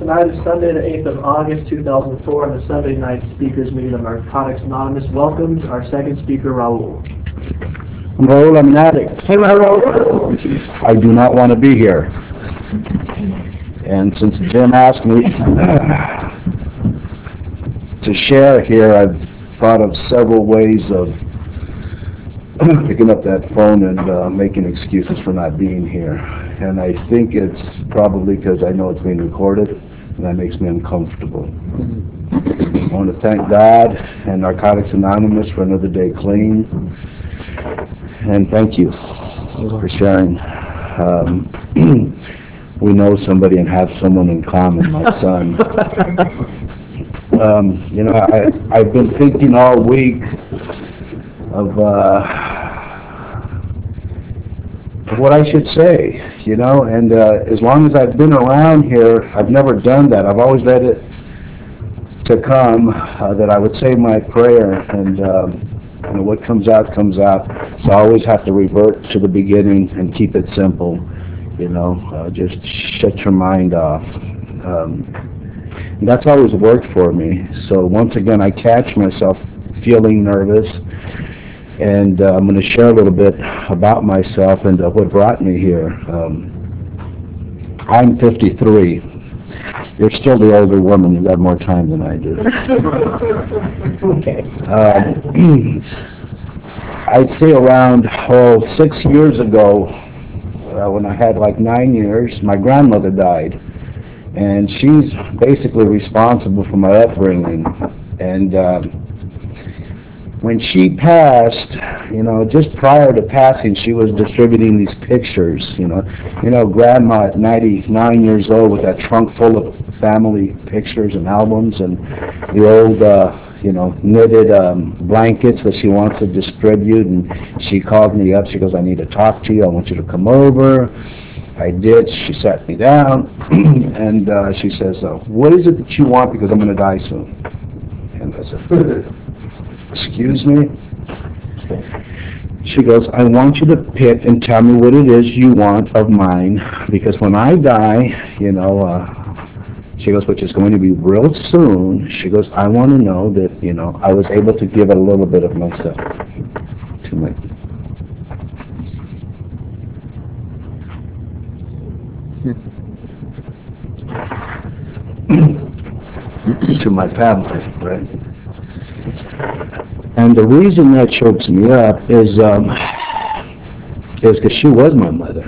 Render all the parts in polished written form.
Tonight is Sunday, the 8th of August, 2004, and the Sunday night speakers meeting of Narcotics Anonymous welcomes our second speaker, Raul. I'm Raul, I'm an addict. Hey, Raul. I do not want to be here. And since Jim asked me to share here, I've thought of several ways of picking up that phone and making excuses for not being here. And I think it's probably because I know it's being recorded, and that makes me uncomfortable. I want to thank God and Narcotics Anonymous for another day clean. And thank you for sharing. We know somebody and have someone in common, my son. I've been thinking all week of what I should say, and as long as I've been around here, I've never done that. I've always let it to come, that I would say my prayer, and what comes out, comes out. So I always have to revert to the beginning and keep it simple, just shut your mind off. And that's always worked for me. So once again, I catch myself feeling nervous, and I'm going to share a little bit about myself and what brought me here. I'm 53. You're still the older woman. You've had more time than I do. Okay. I'd say around 6 years ago, when I had like 9 years, my grandmother died. And she's basically responsible for my upbringing. And when she passed, just prior to passing, she was distributing these pictures, Grandma at 99 years old with that trunk full of family pictures and albums and the old, knitted blankets that she wants to distribute. And she called me up. She goes, I need to talk to you. I want you to come over. I did. She sat me down, and she says, what is it that you want, because I'm going to die soon? And I said, excuse me? She goes, I want you to pick and tell me what it is you want of mine, because when I die, she goes, which is going to be real soon, she goes, I want to know that, I was able to give a little bit of myself to my... to my family, right? And the reason that chokes me up is because she was my mother,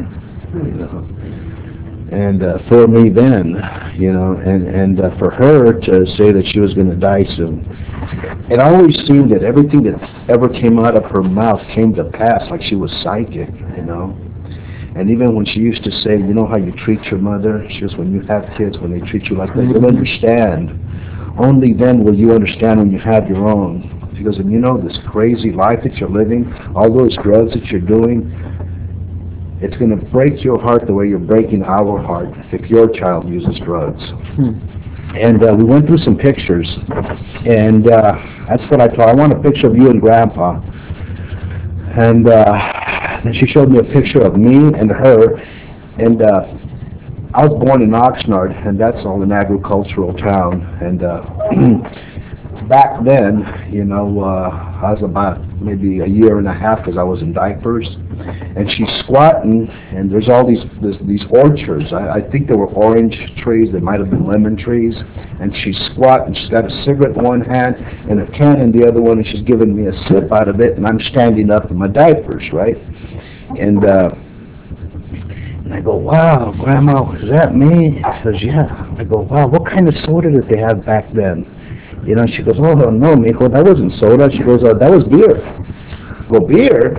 and for me then, and for her to say that she was going to die soon, it always seemed that everything that ever came out of her mouth came to pass, like she was psychic, And even when she used to say, how you treat your mother? She goes, when you have kids, when they treat you like that, you'll understand. Only then will you understand when you have your own. She goes, and this crazy life that you're living, all those drugs that you're doing, it's going to break your heart the way you're breaking our heart if your child uses drugs. And we went through some pictures, and that's what I told her. I want a picture of you and Grandpa. And then she showed me a picture of me and her, and I was born in Oxnard, and that's all an agricultural town. And back then, I was about maybe a year and a half because I was in diapers, and she's squatting, and there's all these orchards. I think there were orange trees, there might have been lemon trees, and she's squatting. She's got a cigarette in one hand and a can in the other one, and she's giving me a sip out of it, and I'm standing up in my diapers, right? And I go, wow, Grandma, is that me? She says, yeah. I go, wow, what kind of soda did they have back then? She goes, oh, no, mijo, that wasn't soda. She goes, that was beer. Well, beer?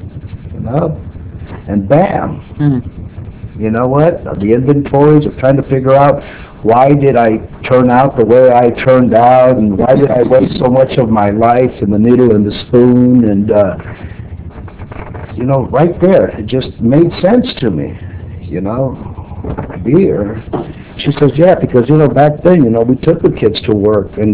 And bam. You know what? The inventories of trying to figure out why did I turn out the way I turned out, and why did I waste so much of my life in the needle and the spoon, and right there, it just made sense to me, beer. She says, yeah, because, back then, we took the kids to work, and,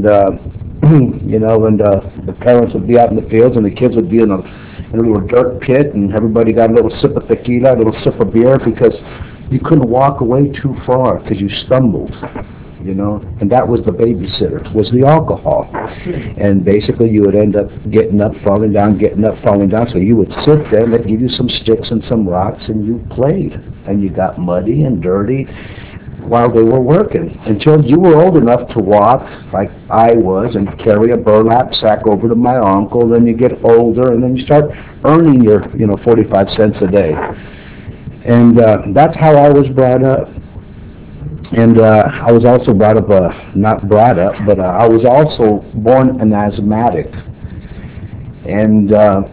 the parents would be out in the fields, and the kids would be in a little dirt pit, and everybody got a little sip of tequila, a little sip of beer, because you couldn't walk away too far, because you stumbled. you know, and that was the babysitter, was the alcohol. And basically you would end up getting up, falling down, getting up, falling down. So you would sit there and they'd give you some sticks and some rocks and you played. And you got muddy and dirty while they were working until you were old enough to walk like I was and carry a burlap sack over to my uncle. Then you get older and then you start earning your, 45 cents a day. And that's how I was brought up. And I was also brought up, not brought up, but I was also born an asthmatic. And,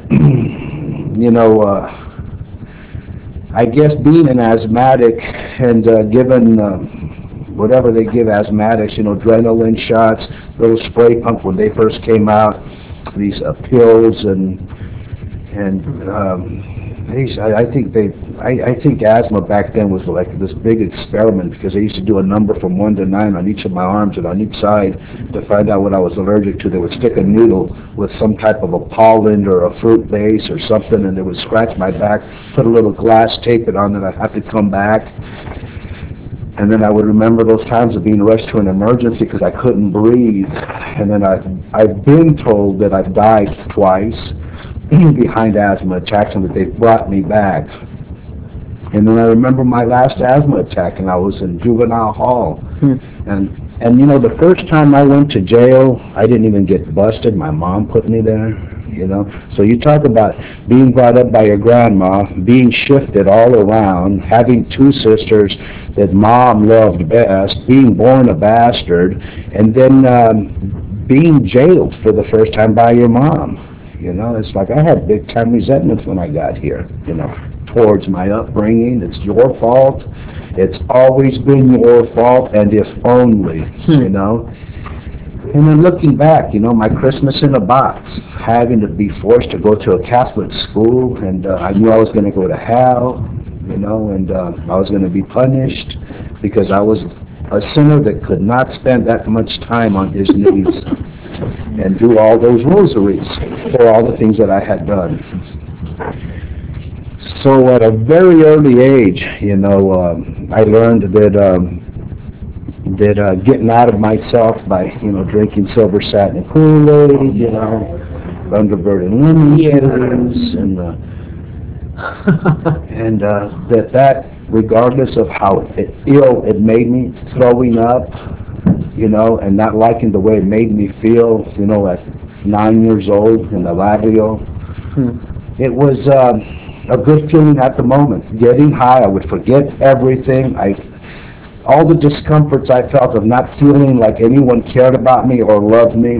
I guess being an asthmatic and given whatever they give asthmatics, adrenaline shots, those spray pumps when they first came out, these pills and I think asthma back then was like this big experiment because they used to do a number from 1 to 9 on each of my arms and on each side to find out what I was allergic to. They would stick a needle with some type of a pollen or a fruit base or something, and they would scratch my back, put a little glass, tape it on, and I'd have to come back. And then I would remember those times of being rushed to an emergency because I couldn't breathe. And then I've been told that I've died twice behind asthma attacks and that they brought me back. And then I remember my last asthma attack and I was in juvenile hall. And the first time I went to jail, I didn't even get busted. My mom put me there, So you talk about being brought up by your grandma, being shifted all around, having two sisters that mom loved best, being born a bastard, and then being jailed for the first time by your mom. It's like I had big time resentments when I got here, towards my upbringing. It's your fault. It's always been your fault, and if only, And then looking back, my Christmas in a box, having to be forced to go to a Catholic school, and I knew I was going to go to hell, and I was going to be punished because I was a sinner that could not spend that much time on his knees and do all those rosaries for all the things that I had done. So at a very early age, I learned that getting out of myself by, drinking silver satin Kool-Aid, Thunderbird and lemon juice, and that regardless of how ill it made me, throwing up, and not liking the way it made me feel, at 9 years old in the labio. It was a good feeling at the moment. Getting high, I would forget everything. All the discomforts I felt of not feeling like anyone cared about me or loved me,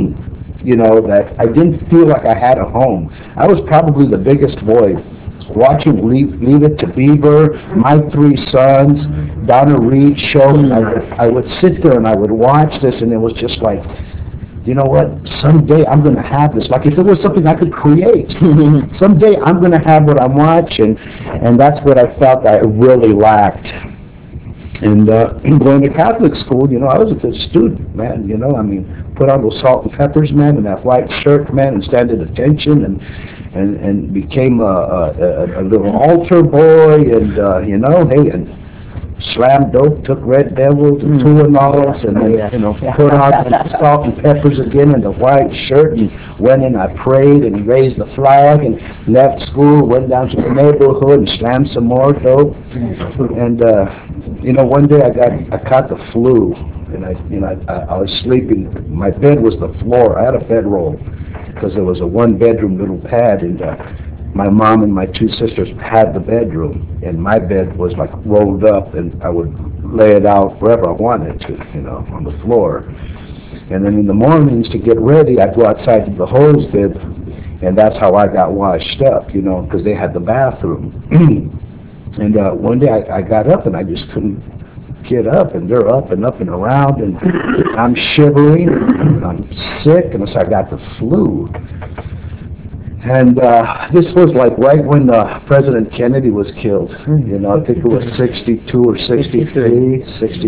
that I didn't feel like I had a home. I was probably the biggest void. Watching Leave It to Beaver, My Three Sons, Donna Reed show, and I would sit there and I would watch this, and it was just like, you know what, someday I'm going to have this. Like if it was something I could create. Someday I'm going to have what I'm watching, and that's what I felt I really lacked. And going to Catholic school, I was a good student, man, put on those salt and peppers, man, and that white shirt, man, and stand at attention, and became a little altar boy, and, and slammed dope, took Red Devils and Tuinalos, and put on the salt and peppers again and the white shirt, and went in, I prayed and raised the flag, and left school, went down to the neighborhood and slammed some more dope. And, one day I caught the flu, and I was sleeping. My bed was the floor. I had a bedroll because there was a one-bedroom little pad, and my mom and my two sisters had the bedroom, and my bed was like rolled up, and I would lay it out wherever I wanted to, on the floor. And then in the mornings to get ready, I'd go outside to the hose bib, and that's how I got washed up, because they had the bathroom. And one day I got up and I just couldn't get up, and they're up and around, and I'm shivering, and I'm sick, and so I got the flu. And this was like right when President Kennedy was killed. I think it was 62 or 63.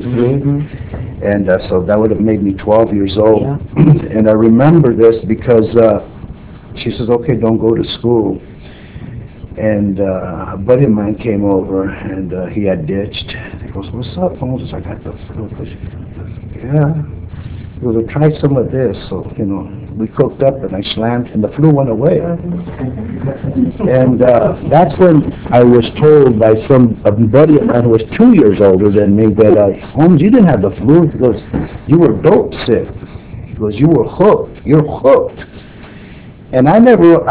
And so that would have made me 12 years old. Yeah. And I remember this because she says, okay, don't go to school. And a buddy of mine came over, and he had ditched, He goes, what's up, Moses? I got the flu. Yeah. He goes, well, try some of this. So, we cooked up and I slammed and the flu went away. And that's when I was told by a buddy of mine who was 2 years older than me that, Holmes, you didn't have the flu. He goes, you were dope sick. He goes, you were hooked. You're hooked. And I never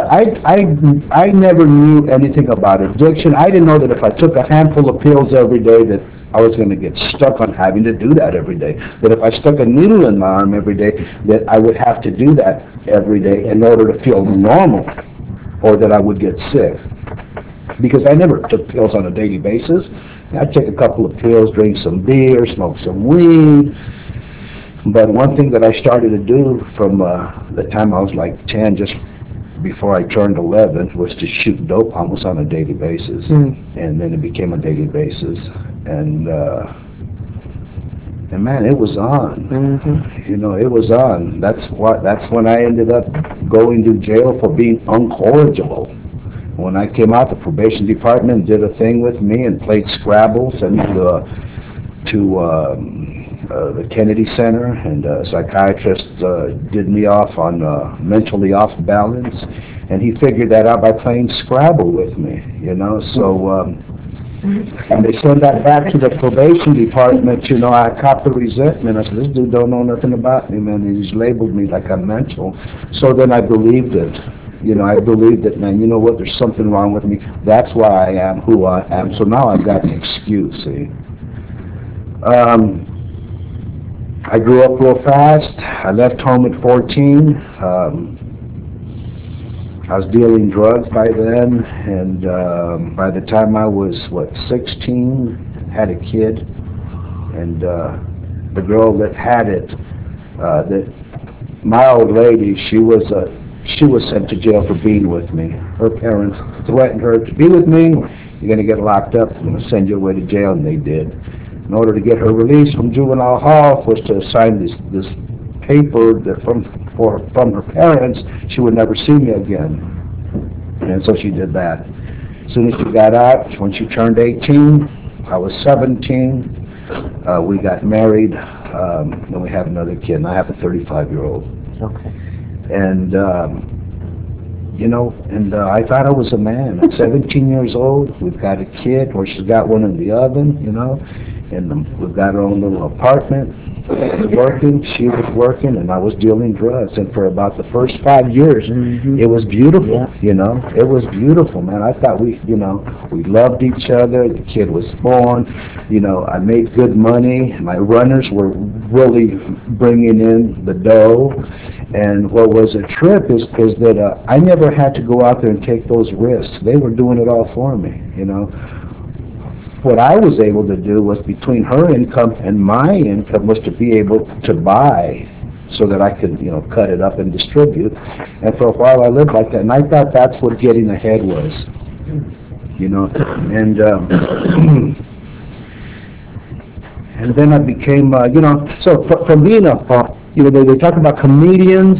knew anything about addiction. I didn't know that if I took a handful of pills every day that I was going to get stuck on having to do that every day. That if I stuck a needle in my arm every day, that I would have to do that every day in order to feel normal, or that I would get sick. Because I never took pills on a daily basis. I'd take a couple of pills, drink some beer, smoke some weed. But one thing that I started to do from the time I was like 10, just before I turned 11, was to shoot dope almost on a daily basis. And then it became a daily basis. And man, it was on. It was on. That's when I ended up going to jail for being incorrigible. When I came out, the probation department did a thing with me and played Scrabble, sent me to the Kennedy Center, and a psychiatrist did me off on mentally off balance, and he figured that out by playing Scrabble with me, so and they sent that back to the probation department. I copped the resentment. I said, this dude don't know nothing about me, man. He's labeled me like I'm mental. So then I believed it. I believed it, man. You know what? There's something wrong with me. That's why I am who I am. So now I've got an excuse, see. I grew up real fast. I left home at 14. I was dealing drugs by then, and by the time I was, 16, had a kid. And the girl that had it, my old lady, she was sent to jail for being with me. Her parents threatened her to be with me. You're going to get locked up. I'm going to send you away to jail, and they did. In order to get her released from juvenile hall, was to sign this paper that from her parents, she would never see me again. And so she did that. As soon as she got out, when she turned 18, I was 17. We got married, and we have another kid. And I have a 35-year-old. Okay. And I thought I was a man. At 17 years old, we've got a kid, or she's got one in the oven, and we've got our own little apartment. I was working, she was working, and I was dealing drugs. And for about the first 5 years, it was beautiful, It was beautiful, man. I thought we loved each other. The kid was born. I made good money. My runners were really bringing in the dough. And what was a trip is that I never had to go out there and take those risks. They were doing it all for me, What I was able to do was, between her income and my income, was to be able to buy so that I could, cut it up and distribute. And for a while I lived like that. And I thought that's what getting ahead was, And and then I became, so from being they talk about comedians,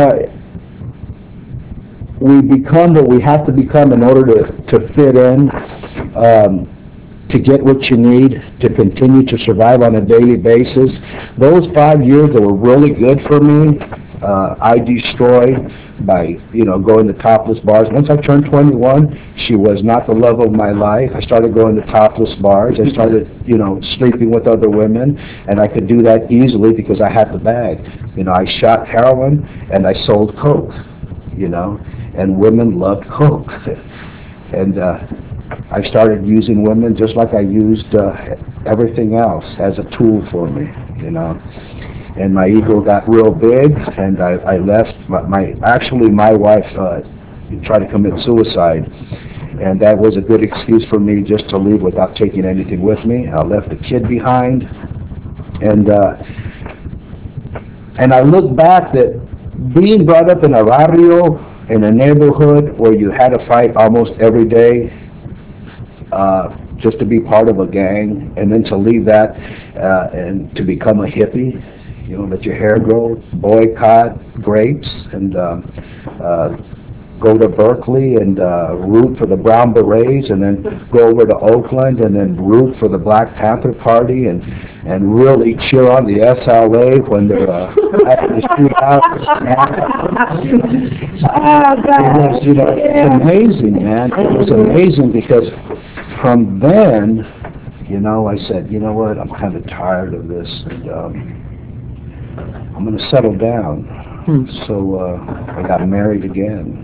we become what we have to become in order to fit in, to get what you need to continue to survive on a daily basis. Those 5 years that were really good for me, I destroyed by, going to topless bars. Once I turned 21, she was not the love of my life. I started going to topless bars. I started, sleeping with other women, and I could do that easily because I had the bag. I shot heroin and I sold coke, and women loved coke. And I started using women just like I used everything else as a tool for me, And my ego got real big, and I left. My wife tried to commit suicide, and that was a good excuse for me just to leave without taking anything with me. I left the kid behind, and I look back that being brought up in a barrio, in a neighborhood where you had to fight almost every day, just to be part of a gang, and then to leave that and to become a hippie, let your hair grow, boycott grapes, and go to Berkeley and root for the Brown Berets, and then go over to Oakland and then root for the Black Panther Party, and really cheer on the SLA when they're at the shootout. It's amazing, man. It was amazing because from then, I said, you know what, I'm kind of tired of this, and I'm going to settle down. So I got married again,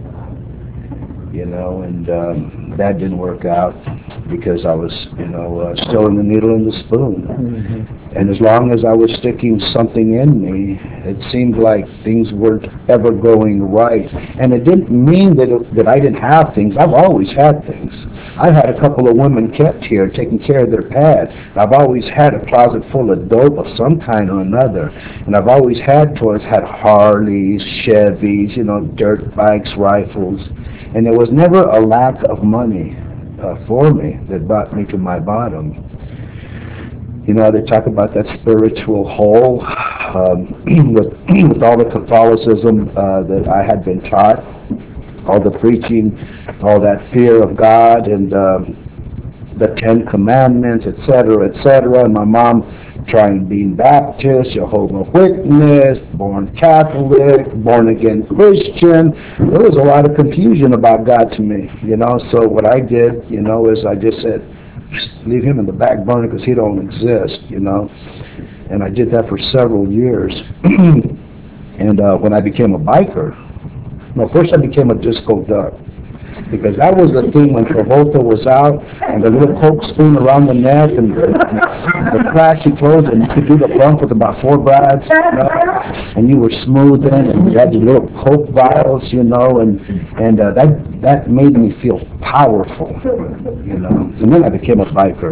and that didn't work out because I was, still in the needle and the spoon. And as long as I was sticking something in me, it seemed like things weren't ever going right. And it didn't mean that I didn't have things. I've always had things. I've had a couple of women kept here taking care of their pad. I've always had a closet full of dope of some kind or another. And I've always had toys, had Harleys, Chevys, dirt bikes, rifles. And there was never a lack of money for me that brought me to my bottom. They talk about that spiritual hole with all the Catholicism that I had been taught, all the preaching, all that fear of God, and the 10 Commandments, etc., etc. And my mom trying being Baptist, Jehovah's Witness, born Catholic, born again Christian. There was a lot of confusion about God to me, So what I did, is I just said, leave him in the back burner because he don't exist, And I did that for several years. And when I became a biker, first I became a disco duck. Because that was the thing when Travolta was out, and the little Coke spoon around the neck, and the flashy clothes, and you could do the bump with about 4 brads, and you were smoothing, and you had your little Coke vials, and that made me feel powerful, And then I became a biker.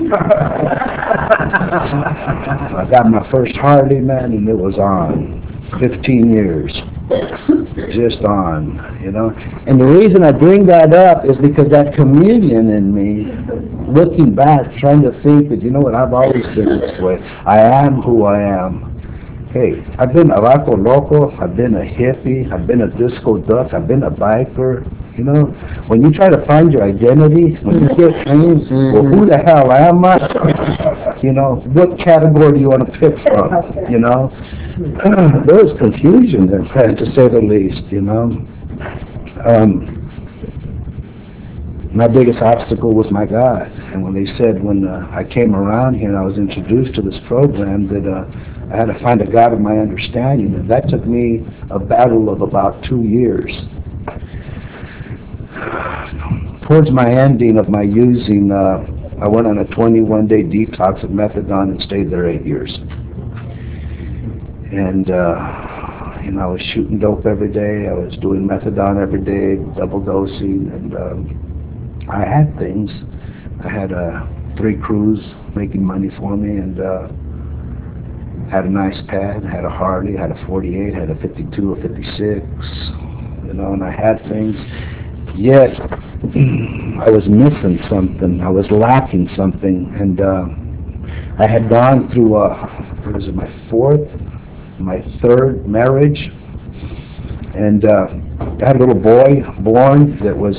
I got my first Harley, man, and it was on. 15 years. Just on, And the reason I bring that up is because that chameleon in me, looking back, trying to think that, I've always been this way. I am who I am. Hey, I've been a Raco Loco, I've been a hippie, I've been a disco duck, I've been a biker. When you try to find your identity, when you get trained, well, who the hell am I? What category do you want to pick from? There was confusion there, to say the least, My biggest obstacle was my God. And when they said, when I came around here and I was introduced to this program, that I had to find a God of my understanding, and that took me a battle of about 2 years. Towards my ending of my using, I went on a 21-day detox of methadone and stayed there 8 years. And, I was shooting dope every day. I was doing methadone every day, double dosing, and I had things. I had 3 crews making money for me, and had a nice pad, had a Harley, had a 48, had a 52, a 56, and I had things. Yet, I was missing something. I was lacking something, and I had gone through, my 3rd marriage, and I had a little boy born that was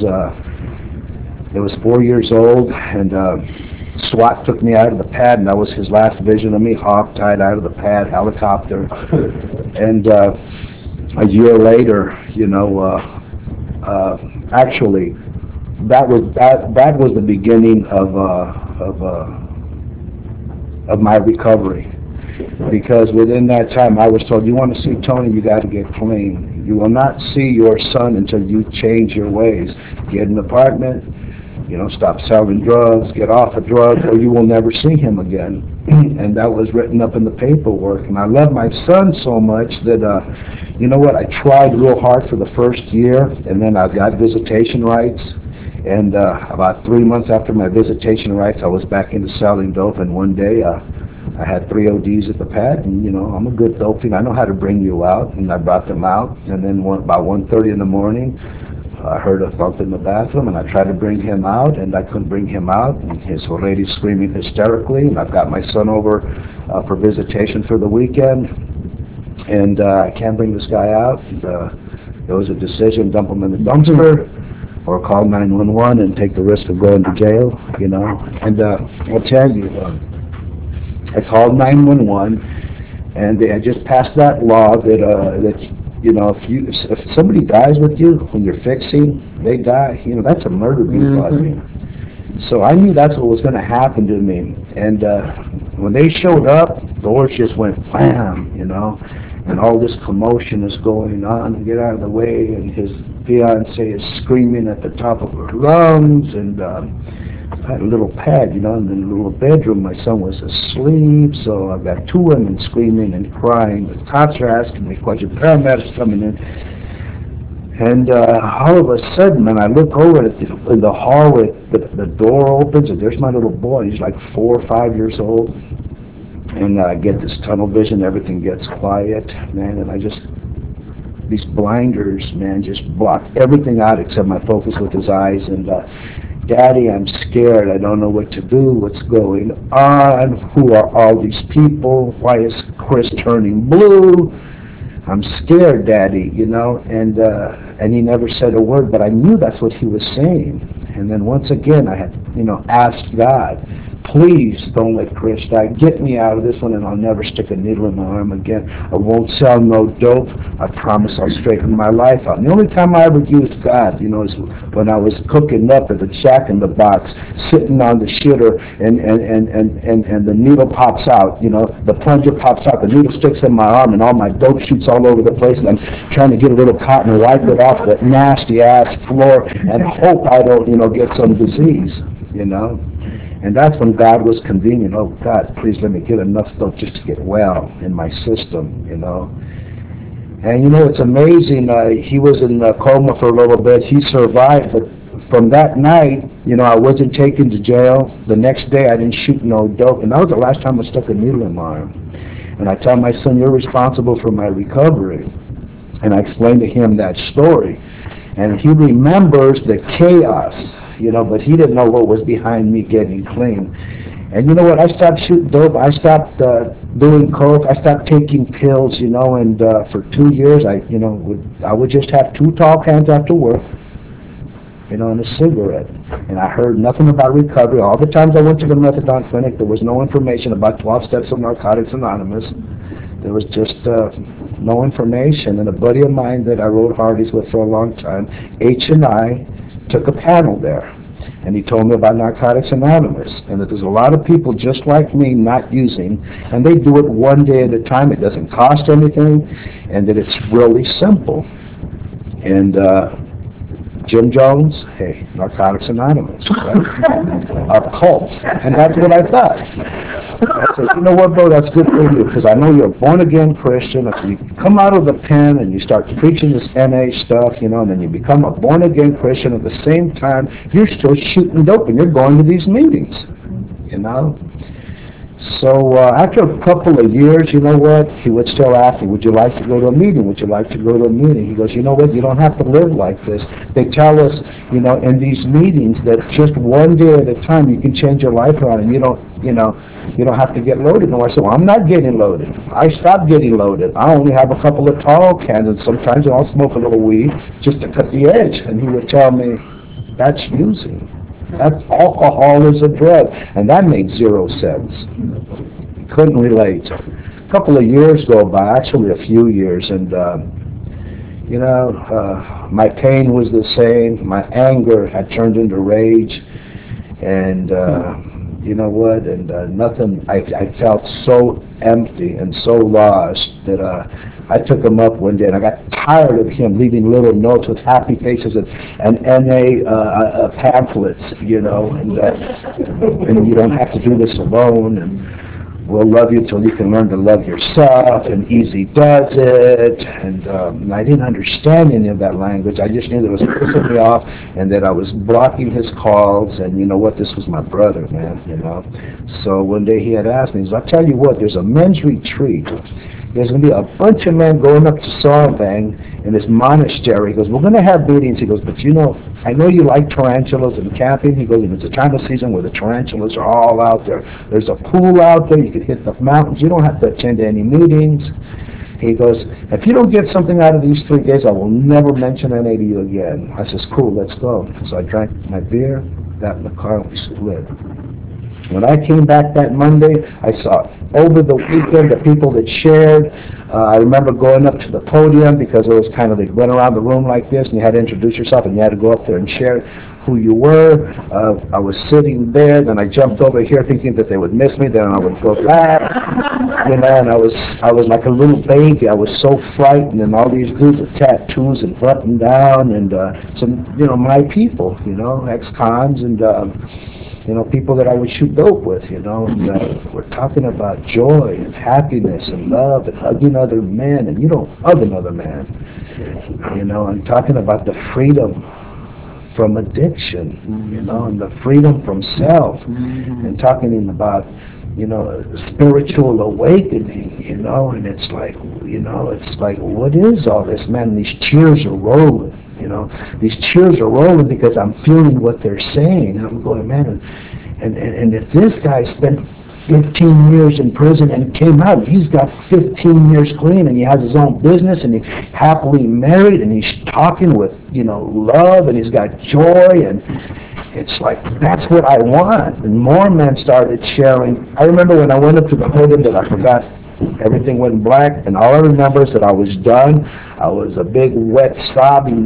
4 years old, and SWAT took me out of the pad, and that was his last vision of me, hog-tied out of the pad, helicopter, and a year later, actually, that was the beginning of my recovery. Because within that time, I was told, you want to see Tony, you got to get clean. You will not see your son until you change your ways. Get an apartment, stop selling drugs, get off of drugs, or you will never see him again. And that was written up in the paperwork. And I love my son so much that, I tried real hard for the first year, and then I got visitation rights. And about 3 months after my visitation rights, I was back into selling dope, and one day I had 3 ODs at the pad, and I'm a good dope fiend. I know how to bring you out, and I brought them out. And then about 1:30 in the morning, I heard a thump in the bathroom, and I tried to bring him out, and I couldn't bring him out. And his old lady screaming hysterically, and I've got my son over for visitation for the weekend, and I can't bring this guy out. And, It was a decision, dump them in the dumpster, or call 911 and take the risk of going to jail, you know. And I'll tell you, I called 911, and they had just passed that law that you know, if somebody dies with you when you're fixing, they die. You know, that's a murder being plotted. So I knew that's what was going to happen to me. And when they showed up, doors just went wham, you know, and all this commotion is going on. Get out of the way, and his fiance is screaming at the top of her lungs, and I had a little pad, you know, in the little bedroom. My son was asleep, so I've got two women screaming and crying. The cops are asking me questions. Paramedics coming in. And all of a sudden, man, I look over in the hallway, the door opens, and there's my little boy. He's like 4 or 5 years old. And I get this tunnel vision, everything gets quiet, man, and these blinders, man, just block everything out except my focus with his eyes. And Daddy, I'm scared. I don't know what to do. What's going on? Who are all these people? Why is Chris turning blue? I'm scared, Daddy, you know. And he never said a word, but I knew that's what he was saying. And then once again, I had, you know, asked God, please don't let Chris die. Get me out of this one, and I'll never stick a needle in my arm again. I won't sell no dope. I promise I'll straighten my life out. And the only time I ever used God, you know, is when I was cooking up at the Jack in the Box, sitting on the shitter, and the needle pops out. You know, the plunger pops out. The needle sticks in my arm, and all my dope shoots all over the place. And I'm trying to get a little cotton and wipe it off that nasty ass floor, and hope I don't, you know, get some disease. You know. And that's when God was convenient. Oh, God, please let me get enough stuff just to get well in my system, you know. And, you know, it's amazing. He was in a coma for a little bit. He survived. But from that night, you know, I wasn't taken to jail. The next day, I didn't shoot no dope. And that was the last time I stuck a needle in my arm. And I tell my son, you're responsible for my recovery. And I explained to him that story. And he remembers the chaos, you know, but he didn't know what was behind me getting clean. And you know what? I stopped shooting dope. I stopped doing coke. I stopped taking pills, you know, and for 2 years, I would just have 2 tall cans after work, you know, and a cigarette. And I heard nothing about recovery. All the times I went to the methadone clinic, there was no information about 12 steps of Narcotics Anonymous. There was just no information. And a buddy of mine that I rode Hardee's with for a long time, H&I, took a panel there. And he told me about Narcotics Anonymous, and that there's a lot of people just like me not using, and they do it one day at a time. It doesn't cost anything, and that it's really simple. And Jim Jones, hey, Narcotics Anonymous, right? A cult. And that's what I thought. I said, you know what, bro, that's good for you, because I know you're a born-again Christian. If you come out of the pen and you start preaching this NA stuff, you know, and then you become a born-again Christian at the same time, you're still shooting dope and you're going to these meetings, you know. So after a couple of years, you know what, he would still ask me, would you like to go to a meeting? Would you like to go to a meeting? He goes, you know what, you don't have to live like this. They tell us, you know, in these meetings that just one day at a time you can change your life around, and you don't have to get loaded no more. So I'm not getting loaded. I stopped getting loaded. I only have a couple of tall cans, and sometimes I'll smoke a little weed just to cut the edge. And he would tell me, that's using. That's alcohol is a drug. And that made 0 sense. Couldn't relate. A couple of years go by, actually a few years, and you know, my pain was the same. My anger had turned into rage, and you know what? And nothing. I felt so empty and so lost that I took him up one day, and I got tired of him leaving little notes with happy faces and NA pamphlets, you know, and you don't have to do this alone, and we'll love you till you can learn to love yourself, and easy does it. And I didn't understand any of that language. I just knew that it was pissing me off, and that I was blocking his calls, and you know what, this was my brother, man, you know. So one day he had asked me, he said, I'll tell you what, there's a men's retreat. There's going to be a bunch of men going up to Sarvang in this monastery. He goes, we're going to have meetings. He goes, but you know, I know you like tarantulas and camping. He goes, and it's a time of season where the tarantulas are all out there. There's a pool out there. You can hit the mountains. You don't have to attend any meetings. He goes, if you don't get something out of these 3 days, I will never mention NA to you again. I says, cool, let's go. So I drank my beer, got in the car, and we split. When I came back that Monday, I saw over the weekend the people that shared. I remember going up to the podium because it was kind of, they went around the room like this, and you had to introduce yourself, and you had to go up there and share who you were. I was sitting there, then I jumped over here thinking that they would miss me, then I would go back, and I was like a little baby. I was so frightened, and all these dudes with tattoos and button down, and some, my people, ex-cons, and people that I would shoot dope with, and we're talking about joy and happiness and love and hugging other men, and you don't hug another man, I'm talking about the freedom from addiction, and the freedom from self, and talking about, spiritual awakening, and it's like, what is all this, man? These tears are rolling. These tears are rolling because I'm feeling what they're saying. And I'm going, man, and if this guy spent 15 years in prison and came out, he's got 15 years clean, and he has his own business, and he's happily married, and he's talking with, love, and he's got joy, and it's like, that's what I want. And more men started sharing. I remember when I went up to the podium that I forgot. Everything went black, and all I remember is that I was done. I was a big, wet, sobbing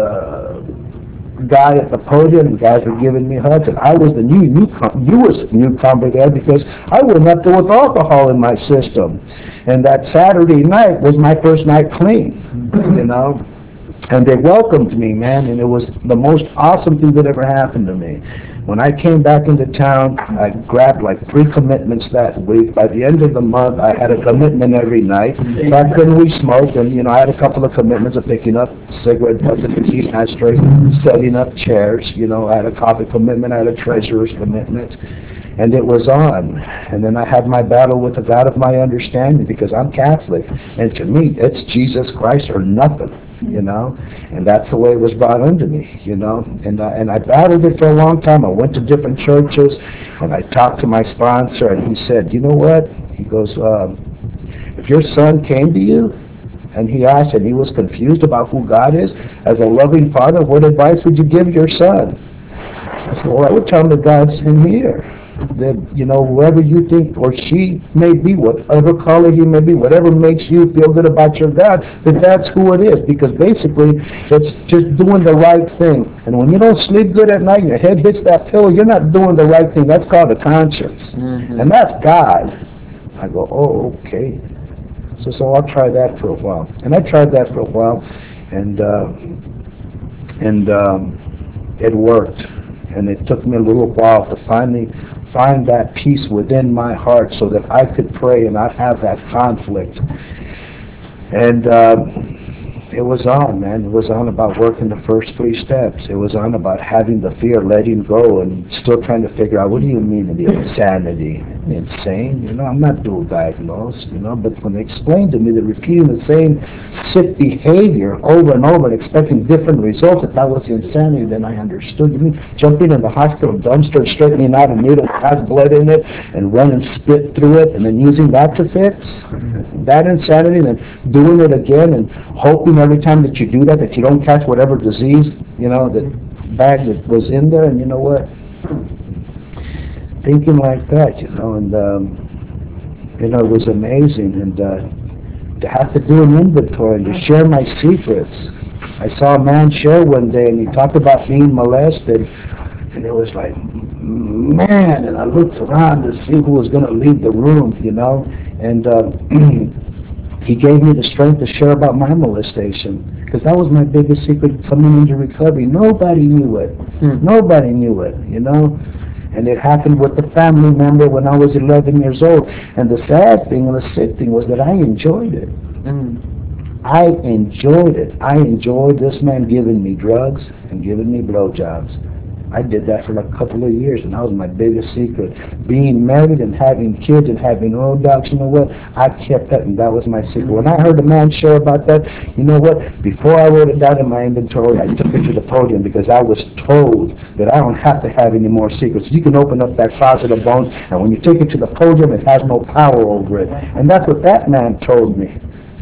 guy at the podium. The guys were giving me hugs, and I was the newcomer there because I went up there with alcohol in my system. And that Saturday night was my first night clean, And they welcomed me, man, and it was the most awesome thing that ever happened to me. When I came back into town, I grabbed like 3 commitments that week. By the end of the month, I had a commitment every night. Back then we smoked, and I had a couple of commitments of picking up cigarette butts and ashtrays, setting up chairs. I had a coffee commitment, I had a treasurer's commitment, and it was on. And then I had my battle with the God of my understanding because I'm Catholic, and to me, it's Jesus Christ or nothing. And that's the way it was brought unto me, and I battled it for a long time. I went to different churches, and I talked to my sponsor, and he said, you know what? He goes, if your son came to you, and he asked, and he was confused about who God is, as a loving father, what advice would you give your son? I said, well, I would tell him that God's in here. That, whoever you think or she may be, whatever color he may be, whatever makes you feel good about your God, that's who it is. Because basically, it's just doing the right thing. And when you don't sleep good at night and your head hits that pillow, you're not doing the right thing. That's called a conscience. And that's God. I go, oh, okay. So I'll try that for a while. And I tried that for a while, and it worked. And it took me a little while to finally find that peace within my heart so that I could pray and not have that conflict. And it was on, man. It was on about working the first 3 steps. It was on about having the fear, letting go, and still trying to figure out, what do you mean the insanity? Insane? I'm not dual diagnosed, but when they explained to me that repeating the same sick behavior over and over and expecting different results, if that was insanity, then I understood. You mean jumping in the hospital dumpster and straightening out a needle that has blood in it and run and spit through it and then using that to fix? That insanity, and then doing it again and hoping every time that you do that you don't catch whatever disease, that bag that was in there, and thinking like that, and it was amazing, and to have to do an inventory and to share my secrets. I saw a man share one day, and he talked about being molested, and it was like, man, and I looked around to see who was going to leave the room, and he gave me the strength to share about my molestation, because that was my biggest secret coming into recovery. Nobody knew it. Nobody knew it, And it happened with a family member when I was 11 years old. And the sad thing and the sick thing was that I enjoyed it. I enjoyed it. I enjoyed this man giving me drugs and giving me blowjobs. I did that for like a couple of years, and that was my biggest secret. Being married and having kids and having oil dogs, I kept that, and that was my secret. When I heard a man share about that, before I wrote it down in my inventory, I took it to the podium because I was told that I don't have to have any more secrets. You can open up that closet of bones, and when you take it to the podium, it has no power over it. And that's what that man told me.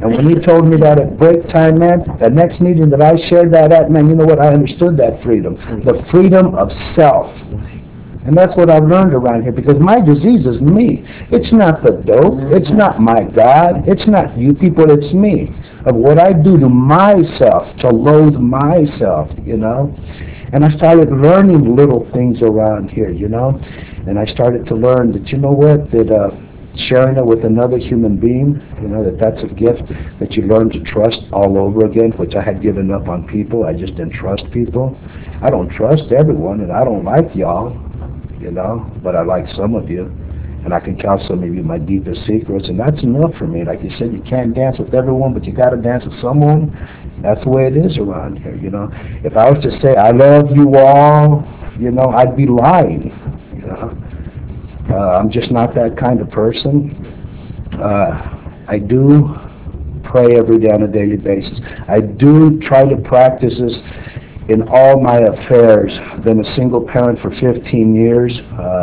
And when he told me that at break time, man, the next meeting that I shared that at, man, you know what? I understood that freedom. The freedom of self. And that's what I've learned around here, because my disease is me. It's not the dope. It's not my God. It's not you people. It's me. Of what I do to myself, to loathe myself, you know. And I started learning little things around here, you know. And I started to learn that, you know what, that sharing it with another human being, you know, that's a gift that you learn to trust all over again, which I had given up on people. I just didn't trust people. I don't trust everyone, and I don't like y'all, you know, but I like some of you. And I can count some of you my deepest secrets, and that's enough for me. Like you said, you can't dance with everyone, but you got to dance with someone. That's the way it is around here, you know. If I was to say, I love you all, you know, I'd be lying, you know. I'm just not that kind of person. I do pray every day on a daily basis. I do try to practice this in all my affairs. I've been a single parent for 15 years.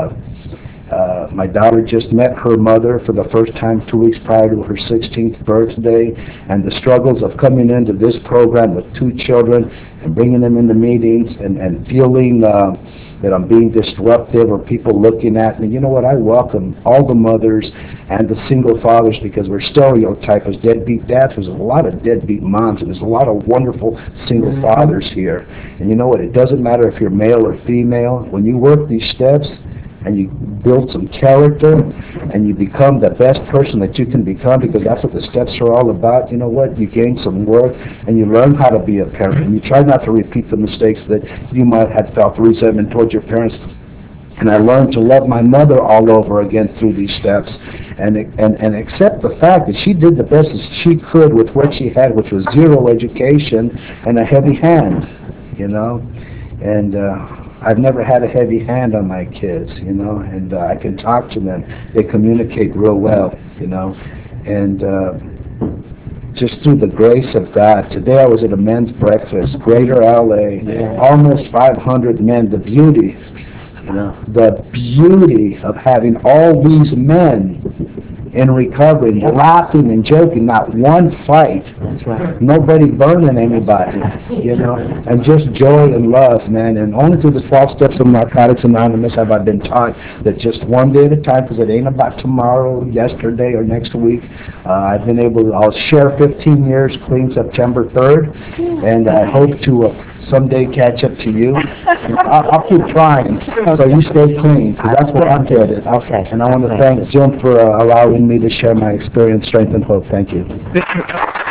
My daughter just met her mother for the first time 2 weeks prior to her 16th birthday, and the struggles of coming into this program with 2 children and bringing them into meetings and feeling that I'm being disruptive or people looking at me. You know what? I welcome all the mothers and the single fathers, because we're stereotyped as deadbeat dads. There's a lot of deadbeat moms, and there's a lot of wonderful single fathers here. And you know what? It doesn't matter if you're male or female. When you work these steps, and you build some character, and you become the best person that you can become, because that's what the steps are all about. You know what? You gain some work, and you learn how to be a parent, and you try not to repeat the mistakes that you might have felt resentment towards your parents. And I learned to love my mother all over again through these steps, and accept the fact that she did the best that she could with what she had, which was zero education and a heavy hand, you know. And I've never had a heavy hand on my kids, you know, and I can talk to them. They communicate real well, you know. And just through the grace of God, today I was at a men's breakfast, Greater LA, almost 500 men. The beauty, you know, the beauty of having all these men in recovery, laughing and joking, not one fight. That's right. Nobody burning anybody, you know, and just joy and love, man. And only through the 12 steps of Narcotics Anonymous have I been taught that just one day at a time, because it ain't about tomorrow, yesterday, or next week. I've been able to, I'll share 15 years clean September 3rd, and I hope to someday catch up to you. I'll keep trying, so you stay clean, because that's what I'm headed. Okay. And I want to thank Jim for allowing me to share my experience, strength, and hope. Thank you.